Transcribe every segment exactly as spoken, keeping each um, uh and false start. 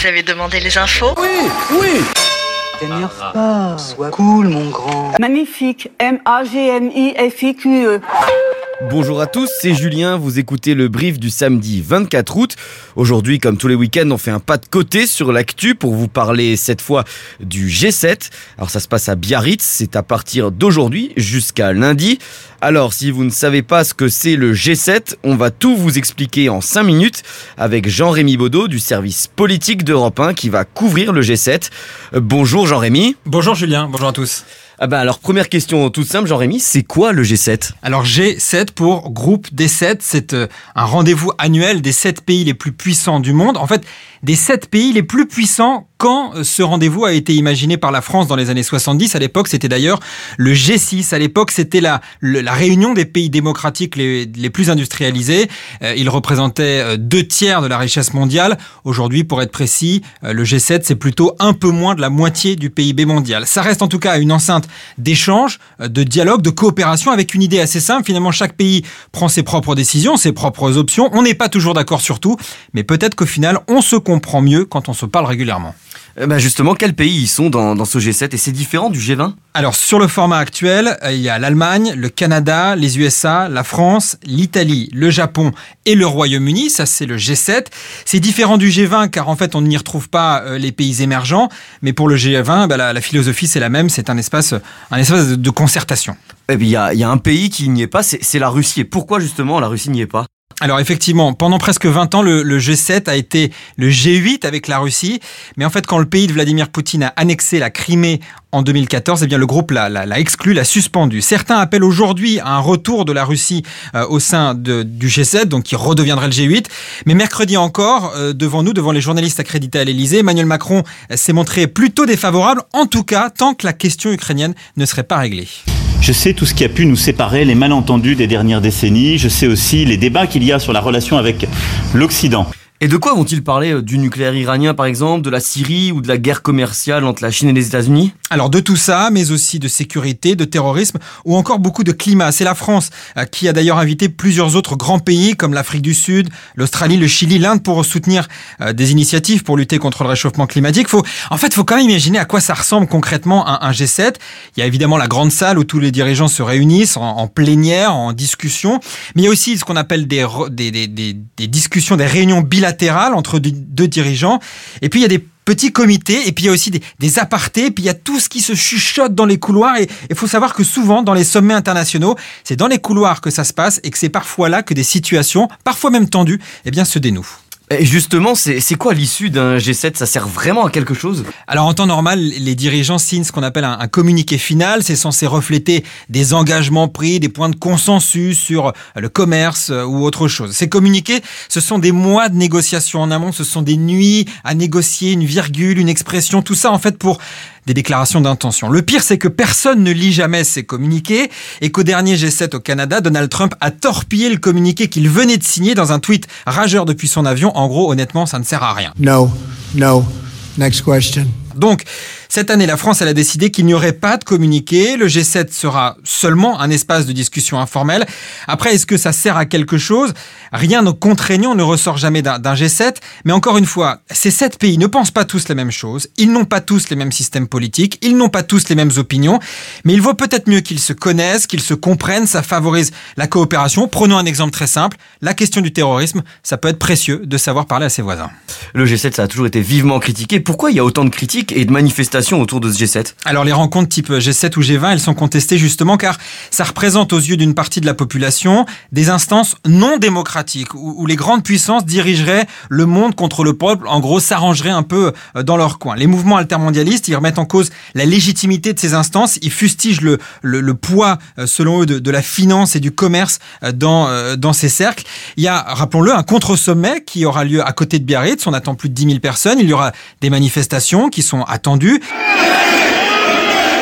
Vous avez demandé les infos ? Oui, oui. T'énerve pas, sois cool mon grand. Magnifique, M A G N I F I Q E. Bonjour à tous, c'est Julien, vous écoutez le brief du samedi vingt-quatre août. Aujourd'hui, comme tous les week-ends, on fait un pas de côté sur l'actu pour vous parler cette fois du G sept. Alors ça se passe à Biarritz, c'est à partir d'aujourd'hui jusqu'à lundi. Alors si vous ne savez pas ce que c'est le G sept, on va tout vous expliquer en cinq minutes avec Jean-Rémy Baudot du service politique d'Europe un qui va couvrir le G sept. Euh, bonjour Jean-Rémy. Bonjour Julien, bonjour à tous. Ah ben alors première question toute simple Jean-Rémy, c'est quoi le G sept ? Alors G sept pour groupe des sept, c'est euh, un rendez-vous annuel des sept pays les plus puissants du monde. En fait, des sept pays les plus puissants quand euh, ce rendez-vous a été imaginé par la France dans les années soixante-dix. À l'époque, c'était d'ailleurs le G six. À l'époque, c'était la, le, la réunion des pays démocratiques les, les plus industrialisés. Euh, il représentait euh, deux tiers de la richesse mondiale. Aujourd'hui, pour être précis, euh, le G sept, c'est plutôt un peu moins de la moitié du P I B mondial. Ça reste en tout cas une enceinte d'échange, de dialogue, de coopération avec une idée assez simple. Finalement, chaque pays prend ses propres décisions, ses propres options. On n'est pas toujours d'accord sur tout, mais peut-être qu'au final, on se comprend mieux quand on se parle régulièrement. Euh, bah justement, quels pays y sont dans, dans ce G sept et c'est différent du G vingt ? Alors, sur le format actuel, il y a l'Allemagne, le Canada, les U S A, la France, l'Italie, le Japon et le Royaume-Uni. Ça, c'est le G sept. C'est différent du G vingt car en fait, on n'y retrouve pas euh, les pays émergents. Mais pour le G vingt, bah, la, la philosophie, c'est la même. C'est un espace, un espace de, de concertation. Eh bien, il y a, y a un pays qui n'y est pas, c'est, c'est la Russie. Et pourquoi justement la Russie n'y est pas ? Alors effectivement, pendant presque vingt ans, le, le G sept a été le G huit avec la Russie. Mais en fait, quand le pays de Vladimir Poutine a annexé la Crimée en deux mille quatorze, eh bien le groupe l'a, l'a, l'a exclu, l'a suspendu. Certains appellent aujourd'hui à un retour de la Russie euh, au sein de, du G sept, donc qui redeviendrait le G huit. Mais mercredi encore, euh, devant nous, devant les journalistes accrédités à l'Élysée, Emmanuel Macron s'est montré plutôt défavorable, en tout cas tant que la question ukrainienne ne serait pas réglée. Je sais tout ce qui a pu nous séparer, les malentendus des dernières décennies. Je sais aussi les débats qu'il y a sur la relation avec l'Occident. Et de quoi vont-ils parler ? Du nucléaire iranien par exemple, de la Syrie ou de la guerre commerciale entre la Chine et les États-Unis ? Alors de tout ça, mais aussi de sécurité, de terrorisme ou encore beaucoup de climat. C'est la France qui a d'ailleurs invité plusieurs autres grands pays comme l'Afrique du Sud, l'Australie, le Chili, l'Inde pour soutenir des initiatives pour lutter contre le réchauffement climatique. Faut, en fait, il faut quand même imaginer à quoi ça ressemble concrètement un, un G sept. Il y a évidemment la grande salle où tous les dirigeants se réunissent en, en plénière, en discussion. Mais il y a aussi ce qu'on appelle des, des, des, des, des discussions, des réunions bilatérales entre deux dirigeants. Et puis il y a des petits comités, et puis il y a aussi des, des apartés, et puis il y a tout ce qui se chuchote dans les couloirs. Et il faut savoir que souvent, dans les sommets internationaux, c'est dans les couloirs que ça se passe, et que c'est parfois là que des situations, parfois même tendues, eh bien, se dénouent. Et justement, c'est, c'est quoi l'issue d'un G sept ? Ça sert vraiment à quelque chose ? Alors en temps normal, les dirigeants signent ce qu'on appelle un, un communiqué final. C'est censé refléter des engagements pris, des points de consensus sur le commerce ou autre chose. Ces communiqués, ce sont des mois de négociations en amont, ce sont des nuits à négocier une virgule, une expression, tout ça en fait pour des déclarations d'intention. Le pire, c'est que personne ne lit jamais ces communiqués et qu'au dernier G sept au Canada, Donald Trump a torpillé le communiqué qu'il venait de signer dans un tweet rageur depuis son avion. En gros, honnêtement, ça ne sert à rien. No, no. Next question. Donc, cette année, la France elle a décidé qu'il n'y aurait pas de communiqué. Le G sept sera seulement un espace de discussion informelle. Après, est-ce que ça sert à quelque chose ? Rien de contraignant ne ressort jamais d'un, d'un G sept. Mais encore une fois, ces sept pays ne pensent pas tous les mêmes choses. Ils n'ont pas tous les mêmes systèmes politiques. Ils n'ont pas tous les mêmes opinions. Mais il vaut peut-être mieux qu'ils se connaissent, qu'ils se comprennent. Ça favorise la coopération. Prenons un exemple très simple. La question du terrorisme, ça peut être précieux de savoir parler à ses voisins. Le G sept, ça a toujours été vivement critiqué. Pourquoi il y a autant de critiques et de manifestations autour de ce G sept ? Alors les rencontres type G sept ou G vingt, elles sont contestées justement car ça représente aux yeux d'une partie de la population des instances non démocratiques où, où les grandes puissances dirigeraient le monde contre le peuple, en gros s'arrangeraient un peu dans leur coin. Les mouvements altermondialistes, ils remettent en cause la légitimité de ces instances, ils fustigent le, le, le poids selon eux de, de la finance et du commerce dans, dans ces cercles. Il y a, rappelons-le, un contre-sommet qui aura lieu à côté de Biarritz, on attend plus de dix mille personnes, il y aura des manifestations qui sont attendues.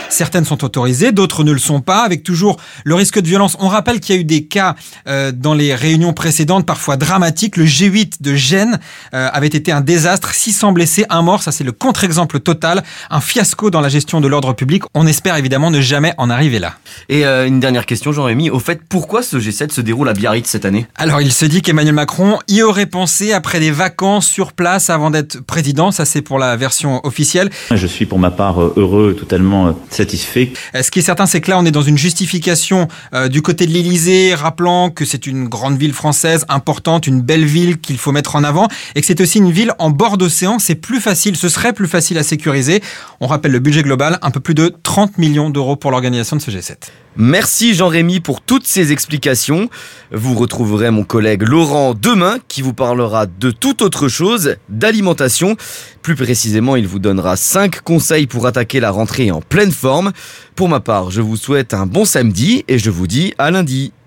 Certaines sont autorisées, d'autres ne le sont pas, avec toujours le risque de violence. On rappelle qu'il y a eu des cas euh, dans les réunions précédentes, parfois dramatiques. Le G huit de Gênes euh, avait été un désastre, six cents blessés, un mort. Ça, c'est le contre-exemple total. Un fiasco dans la gestion de l'ordre public. On espère évidemment ne jamais en arriver là. Et euh, une dernière question, Jean-Rémy. Au fait, pourquoi ce G sept se déroule à Biarritz cette année ? Alors, il se dit qu'Emmanuel Macron y aurait pensé après des vacances sur place avant d'être président. Ça, c'est pour la version officielle. Je suis pour ma part heureux, totalement satisfait. Ce qui est certain, c'est que là, on est dans une justification euh, du côté de l'Élysée, rappelant que c'est une grande ville française importante, une belle ville qu'il faut mettre en avant, et que c'est aussi une ville en bord d'océan. C'est plus facile, ce serait plus facile à sécuriser. On rappelle le budget global, un peu plus de trente millions d'euros pour l'organisation de ce G sept. Merci Jean-Rémy pour toutes ces explications. Vous retrouverez mon collègue Laurent demain qui vous parlera de toute autre chose, d'alimentation. Plus précisément, il vous donnera cinq conseils pour attaquer la rentrée en pleine forme. Pour ma part, je vous souhaite un bon samedi et je vous dis à lundi.